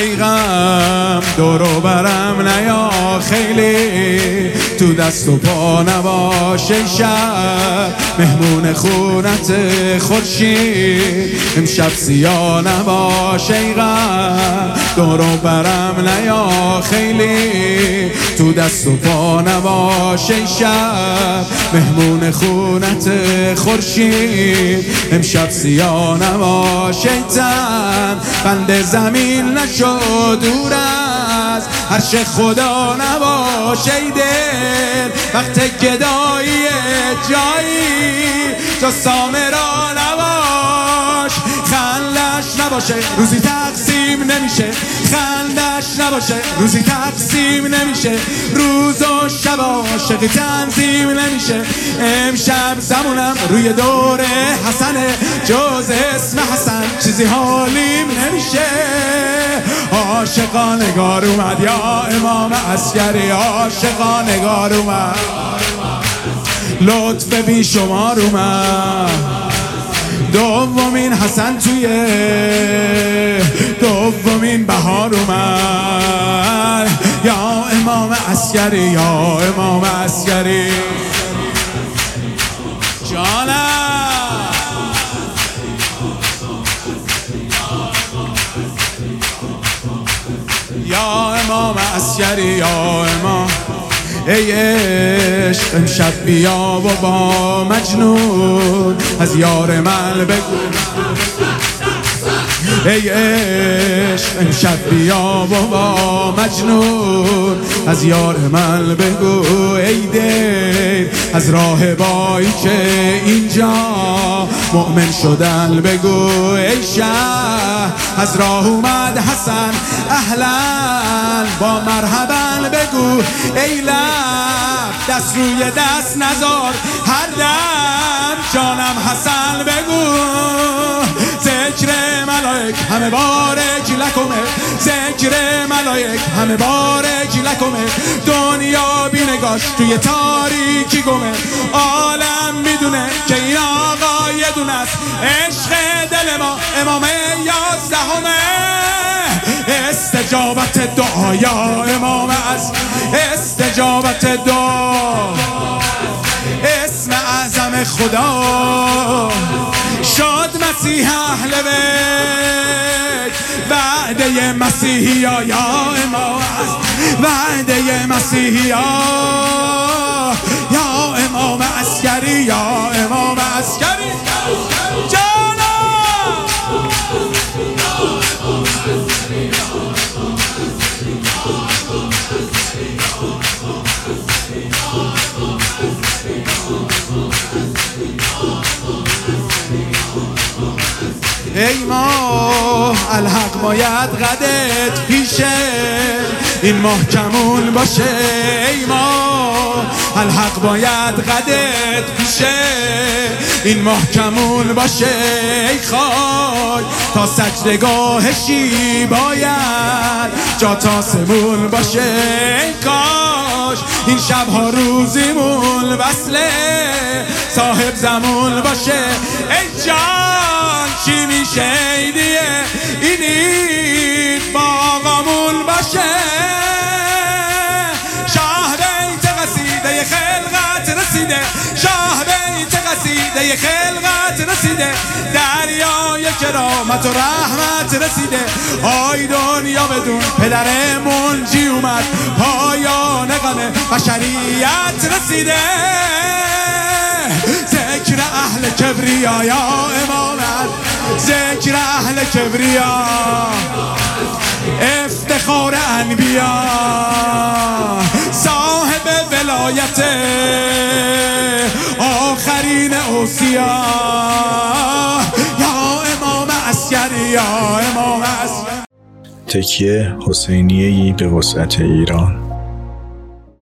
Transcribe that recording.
ای غم دورو برم نیا خیلی، تو دست و پا نباش ای شب مهمون خونت خورشید، امشب سیاه نباش ای غم دورو برم نیا خیلی، تو دست و پا نباش ای شب مهمون خونت خورشید، امشب سیاه نباش ای تن بند زمین نشو دور از عرش خدا نباش ای دل، وقت گدایی جایی جز سامرا نباش، خندش نباشه روزی تقسیم نمیشه، خندش نباشه روزی تقسیم نمیشه، روز و شب عاشقی تنظیم نمیشه، امشب زمونم روی دور حسنه، جز اسم حسن چیزی حالیم نمیشه، عاشقانگار اومد یا امام عسکری، عاشقانگار اومد لطف بی شمار اومد، دومین حسن توی دومین بهار اومد، یا امام عسکری یا امام عسکری جانم، یا امام عسکری یا امام، ای عشق امشب بیا و با مجنون از یار من بگو، ای عشق امشب بیا و با مجنون از یار من بگو، ای دل از راه بایی که اینجا مؤمن شدن بگو، ای شهر از راه اومد حسن اهلا با مرحبا بگو، ای لب دست روی دست نزار هر دم جانم حسن بگو، ذکر ملائک همه بارک لکمه، ذکر ملائک همه بارک لکمه، دنیا بینگاش توی تاریکی گمه، عالم میدونه که این آقا یه دونه است، عشق دل ما امام 11، استجابت دعا یا امام از استجابت دعا، اسم اعظم خدا شاد مسیح اهل بیت، وعده مسیحی یا امام از وعده مسیحی یا امام عسکری یا امام عسکری ای ماه الحق باید قدت پیشه، این ماه کمون باشه، ای ماه الحق باید قدت پیشه، این ماه کمون باشه، ای خاک تا سجدگاهشی باید جا تا سمون باشه، ای کاش این شبها روزیمون وصله صاحب زمون باشه، ای جان چی میشه ایدیه اینید با آقامون باشه، شاه بیت قصیده خلقت رسیده، شاه بیت قصیده خلقت رسیده، دریای کرامت و رحمت رسیده، آی دنیا بدون پدر منجی اومد، پایان غم بشریت رسیده، ذکر اهل کبریا یا امامت، ذکر اهل کبریا افتخار انبیا، صاحب ولایت آخرین اوصیا، یا امام عسکری یا امام عسکری. تکیه حسینیه‌ای به وسعت ایران.